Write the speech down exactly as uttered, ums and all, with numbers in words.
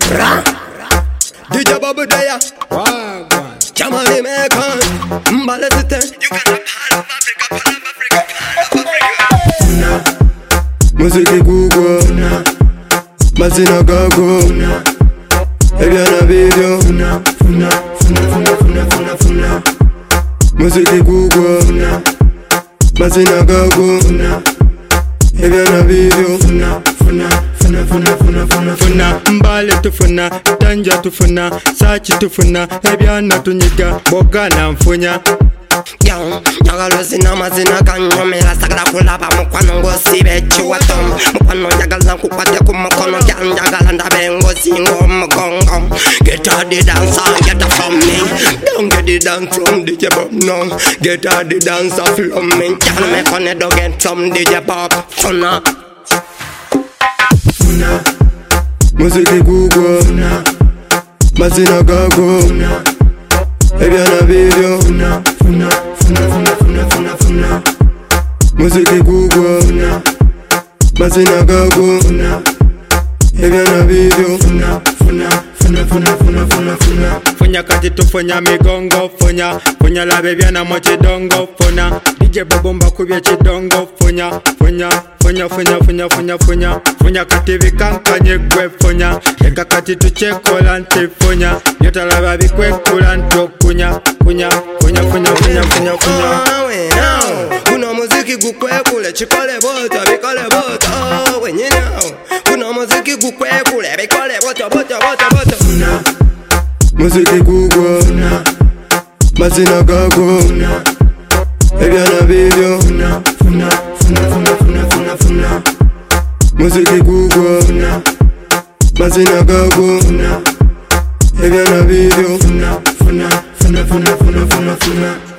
D J Bobby Daya, Jamani Mekan, Mbale Tete. You can have all of Africa, all of Africa, all of Africa. Muziki Google, Mazina Gago, Ebiana Video, Muziki Google, Mazina Gago, Ebiana Video. Funa, Mbale tufuna, Danja tufuna, Sachi tufuna, Ebiana tunyiga, Boga na mfunya. Young, Yagalo Zina Mazina Kanyo, Mela Sagara Kulaba, Mukwano, Sibe, Chiwatom, Mukwano, Yagalan, Kukwate, Kumakono, Yan, Yagalanda, Bengo, Zingo, Mugong. Get out the dancer, get up from me. Don't get the dance from D J Bob, no. Get out the dancer from me. Can make on a dog and some D J Bob, Funa. Funa, Muziki Google, Mazina Gago, Ebiana Video, Funa, Funa, Funa, Funa, Funa, Funa, Muziki Google, Mazina Gago, Ebiana Video, Funa, Funa, Funa, Funa, Funa, Funa, Funa. Funya kati tufunya migongo, funya, funya la bebiana mo chidongo, funa. D J Babomba kubya chidongo, funya, funya, funya, funya, funya, funya, funya. Funya kati vikanka nyegwe, funya. Eka kati tuchekola nti funya. Nyota la babi kwe kulanto kunya, kunya, funya, funya, funya, funya, funya. Kuna muziki gukwe kule chikole bota, bikole bota. Oh, when you know. Kuna muziki gukwe kule bikole bota, bota, bota, bota. Funa, Muziki Google, Mazina Gago, Ebiana Video, Funa, Funa, Funa, Funa, Funa, Funa. Muziki Google, Mazina Gago, Ebiana Video, Funa, Funa, Funa, Funa, Funa, Funa, Funa.